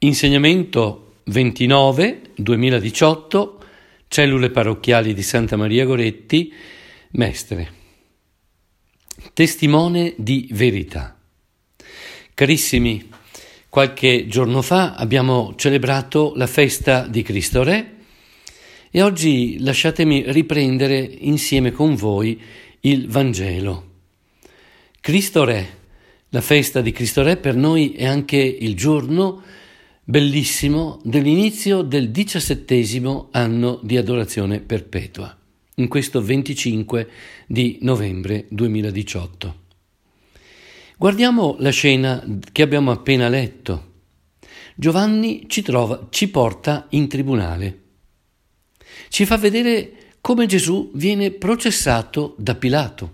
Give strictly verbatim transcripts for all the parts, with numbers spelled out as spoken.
Insegnamento ventinove duemiladiciotto, Cellule Parrocchiali di Santa Maria Goretti, Mestre. Testimone di verità. Carissimi, qualche giorno fa abbiamo celebrato la festa di Cristo Re e oggi lasciatemi riprendere insieme con voi il Vangelo. Cristo Re, la festa di Cristo Re per noi è anche il giorno bellissimo dell'inizio del diciassettesimo anno di adorazione perpetua, in questo venticinque di novembre duemiladiciotto. Guardiamo la scena che abbiamo appena letto. Giovanni ci, trova, ci porta in tribunale. Ci fa vedere come Gesù viene processato da Pilato.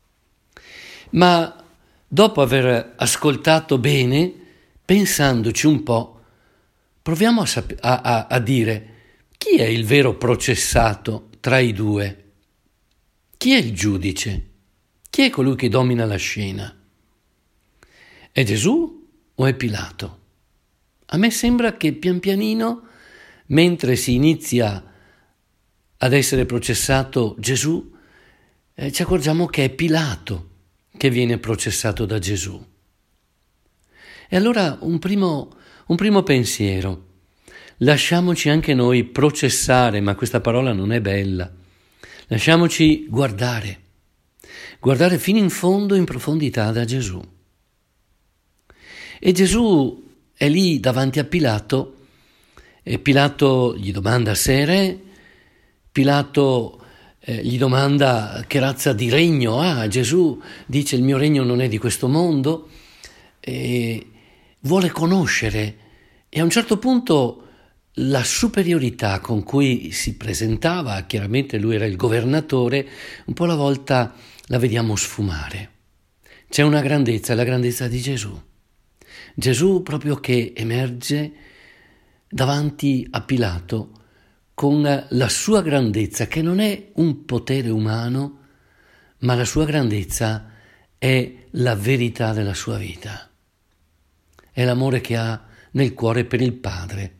Ma dopo aver ascoltato bene, pensandoci un po', proviamo a, sap- a, a, a dire chi è il vero processato tra i due? Chi è il giudice? Chi è colui che domina la scena? È Gesù o è Pilato? A me sembra che pian pianino, mentre si inizia ad essere processato Gesù, eh, ci accorgiamo che è Pilato che viene processato da Gesù. E allora un primo, un primo pensiero, lasciamoci anche noi processare, ma questa parola non è bella, lasciamoci guardare, guardare fino in fondo, in profondità da Gesù. E Gesù è lì davanti a Pilato e Pilato gli domanda se è re, Pilato eh, gli domanda che razza di regno ha, Gesù dice il mio regno non è di questo mondo, e vuole conoscere e a un certo punto la superiorità con cui si presentava, chiaramente lui era il governatore, un po' alla volta la vediamo sfumare. C'è una grandezza, la grandezza di Gesù. Gesù proprio che emerge davanti a Pilato con la sua grandezza, che non è un potere umano, ma la sua grandezza è la verità della sua vita. È l'amore che ha nel cuore per il Padre.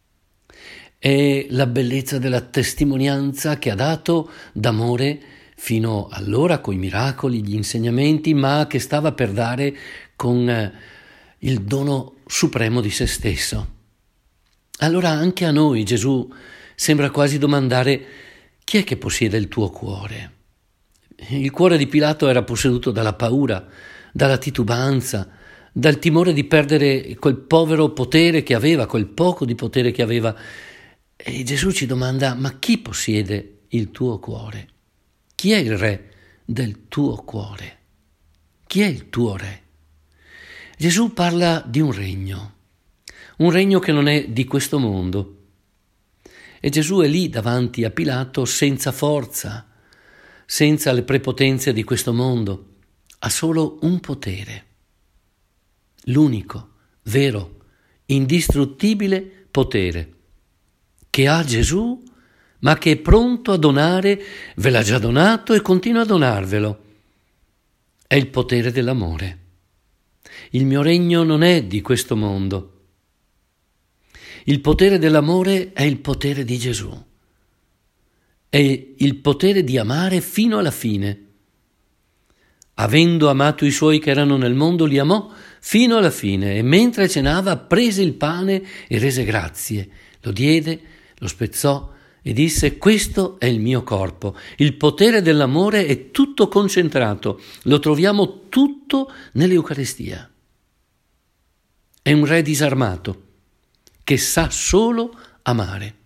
È la bellezza della testimonianza che ha dato d'amore fino allora coi miracoli, gli insegnamenti, ma che stava per dare con il dono supremo di se stesso. Allora anche a noi Gesù sembra quasi domandare: chi è che possiede il tuo cuore? Il cuore di Pilato era posseduto dalla paura, dalla titubanza, dal timore di perdere quel povero potere che aveva, quel poco di potere che aveva. E Gesù ci domanda: ma chi possiede il tuo cuore? Chi è il re del tuo cuore? Chi è il tuo re? Gesù parla di un regno, un regno che non è di questo mondo. E Gesù è lì davanti a Pilato senza forza, senza le prepotenze di questo mondo. Ha solo un potere, l'unico, vero, indistruttibile potere che ha Gesù, ma che è pronto a donare, ve l'ha già donato e continua a donarvelo. È il potere dell'amore. Il mio regno non è di questo mondo. Il potere dell'amore è il potere di Gesù. È il potere di amare fino alla fine. Avendo amato i suoi che erano nel mondo, li amò fino alla fine, e mentre cenava prese il pane e rese grazie, lo diede, lo spezzò e disse: questo è il mio corpo. Il potere dell'amore è tutto concentrato, lo troviamo tutto nell'Eucaristia. È un re disarmato che sa solo amare.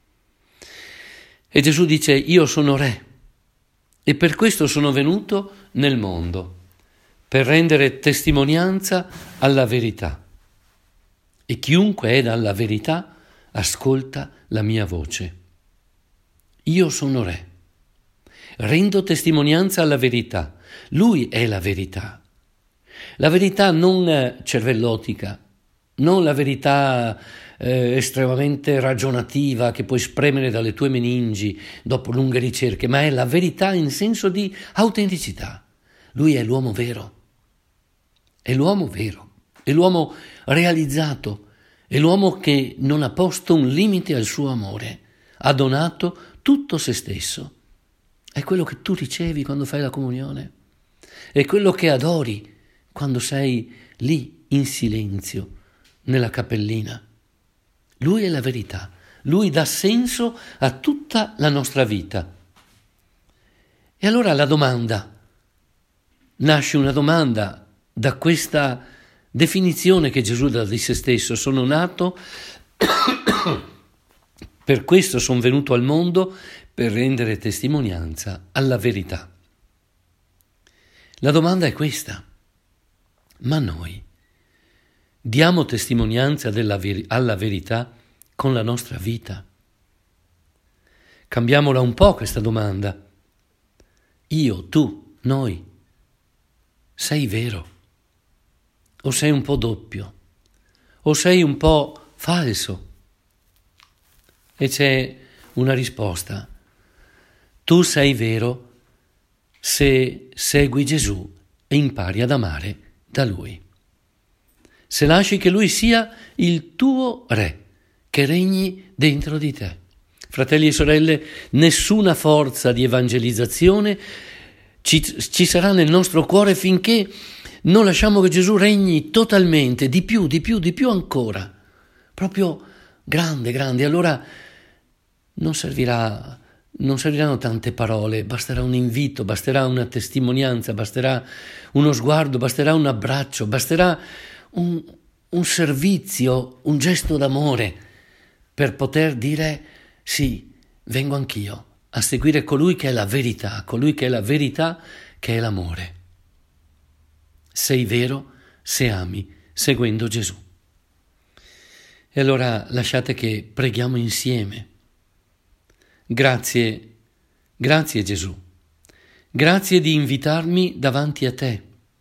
E Gesù dice: io sono re e per questo sono venuto nel mondo, per rendere testimonianza alla verità. E chiunque è dalla verità ascolta la mia voce. Io sono re, rendo testimonianza alla verità. Lui è la verità. La verità non cervellotica, non la verità eh, estremamente ragionativa che puoi spremere dalle tue meningi dopo lunghe ricerche, ma è la verità in senso di autenticità. Lui è l'uomo vero, è l'uomo vero, è l'uomo realizzato, è l'uomo che non ha posto un limite al suo amore, ha donato tutto se stesso. È quello che tu ricevi quando fai la comunione, è quello che adori quando sei lì in silenzio, nella cappellina. Lui è la verità, lui dà senso a tutta la nostra vita. E allora la domanda, nasce una domanda da questa definizione che Gesù dà di se stesso: sono nato, per questo sono venuto al mondo, per rendere testimonianza alla verità. La domanda è questa: ma noi diamo testimonianza della ver- alla verità con la nostra vita? Cambiamola un po' questa domanda. Io, tu, noi, sei vero? O sei un po' doppio? O sei un po' falso? E c'è una risposta. Tu sei vero se segui Gesù e impari ad amare da Lui. Se lasci che Lui sia il tuo Re, che regni dentro di te. Fratelli e sorelle, nessuna forza di evangelizzazione ci, ci sarà nel nostro cuore finché non lasciamo che Gesù regni totalmente, di più, di più, di più ancora. Proprio grande, grande. Allora non servirà, non serviranno tante parole, basterà un invito, basterà una testimonianza, basterà uno sguardo, basterà un abbraccio, basterà un, un servizio, un gesto d'amore per poter dire sì, vengo anch'io a seguire colui che è la verità, colui che è la verità, che è l'amore. Sei vero se ami seguendo Gesù. E allora lasciate che preghiamo insieme. Grazie, grazie Gesù. Grazie di invitarmi davanti a te.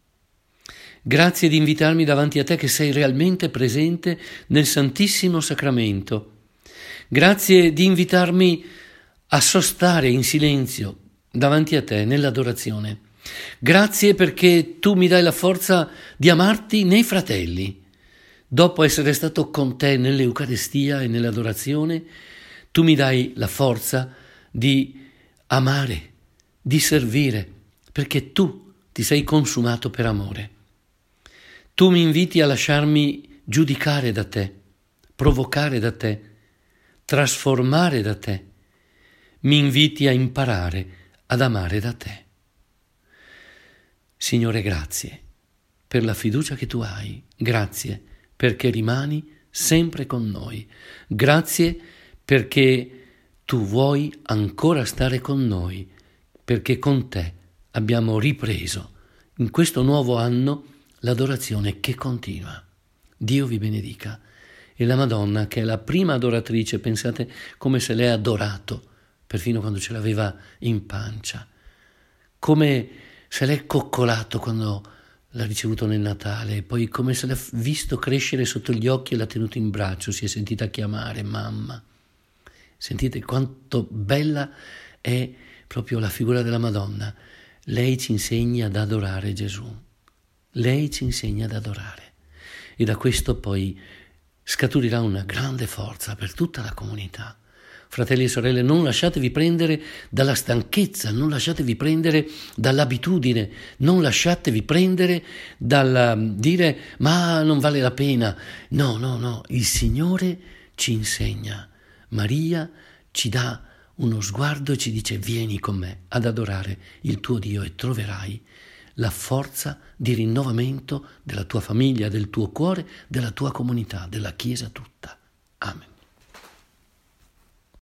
Grazie di invitarmi davanti a te che sei realmente presente nel Santissimo Sacramento. Grazie di invitarmi a sostare in silenzio davanti a te nell'adorazione. Grazie perché tu mi dai la forza di amarti nei fratelli. Dopo essere stato con te nell'Eucaristia e nell'adorazione, tu mi dai la forza di amare, di servire, perché tu ti sei consumato per amore. Tu mi inviti a lasciarmi giudicare da te, provocare da te, trasformare da te. Mi inviti a imparare ad amare da te. Signore, grazie per la fiducia che tu hai, grazie perché rimani sempre con noi, grazie perché tu vuoi ancora stare con noi, perché con te abbiamo ripreso in questo nuovo anno l'adorazione che continua. Dio vi benedica. E la Madonna, che è la prima adoratrice, pensate come se lei ha adorato, perfino quando ce l'aveva in pancia, come se l'è coccolato quando l'ha ricevuto nel Natale, poi come se l'ha visto crescere sotto gli occhi e l'ha tenuto in braccio, si è sentita chiamare mamma. Sentite quanto bella è proprio la figura della Madonna. Lei ci insegna ad adorare Gesù, lei ci insegna ad adorare, e da questo poi scaturirà una grande forza per tutta la comunità. Fratelli e sorelle, non lasciatevi prendere dalla stanchezza, non lasciatevi prendere dall'abitudine, non lasciatevi prendere dal dire ma non vale la pena. No, no, no, il Signore ci insegna. Maria ci dà uno sguardo e ci dice vieni con me ad adorare il tuo Dio e troverai la forza di rinnovamento della tua famiglia, del tuo cuore, della tua comunità, della Chiesa tutta. Amen.